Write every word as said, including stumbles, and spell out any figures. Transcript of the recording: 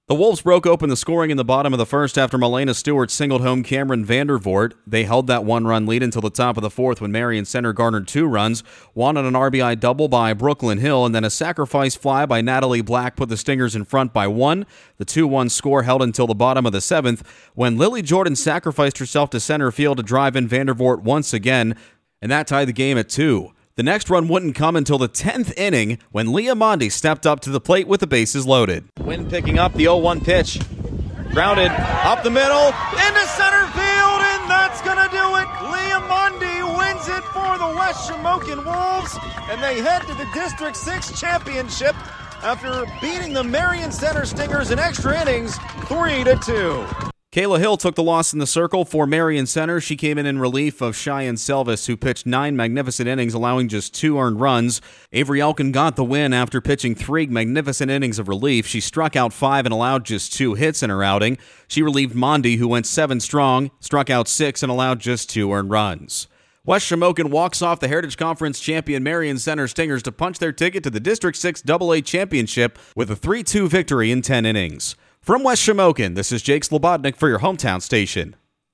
The Wolves broke open the scoring in the bottom of the first after Milena Stewart singled home Cameron Vandervoort. They held that one-run lead until the top of the fourth when Marion Center garnered two runs, one on an R B I double by Brooklyn Hill, and then a sacrifice fly by Natalie Black put the Stingers in front by one. The two one score held until the bottom of the seventh when Lily Jordan sacrificed herself to center field to drive in Vandervoort once again, and that tied the game at two. The next run wouldn't come until the tenth inning when Leah Mondi stepped up to the plate with the bases loaded. Wind picking up the oh one pitch. Grounded up the middle into center field, and that's going to do it. Leah Mondi wins it for the West Shamokin Wolves, and they head to the District six championship after beating the Marion Center Stingers in extra innings three to two. Kayla Hill took the loss in the circle for Marion Center. She came in in relief of Cheyenne Selvis, who pitched nine magnificent innings, allowing just two earned runs. Avery Elkin got the win after pitching three magnificent innings of relief. She struck out five and allowed just two hits in her outing. She relieved Mondi, who went seven strong, struck out six, and allowed just two earned runs. West Shamokin walks off the Heritage Conference champion Marion Center Stingers to punch their ticket to the District six double A championship with a three two victory in ten innings. From West Shamokin, this is Jake Slobodnik for your hometown station.